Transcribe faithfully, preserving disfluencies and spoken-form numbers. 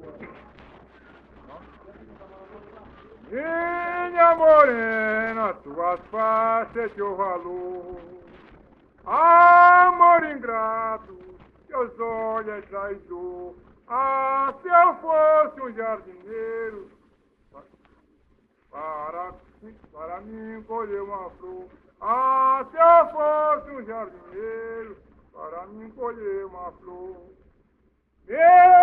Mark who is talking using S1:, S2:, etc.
S1: Minha morena, tuas faces teu valor. Amor ingrato, teus olhos traidor. Ah, se eu fosse um jardineiro, para, para mim colher uma flor. Ah, se eu fosse um jardineiro, para mim colher uma flor. Meu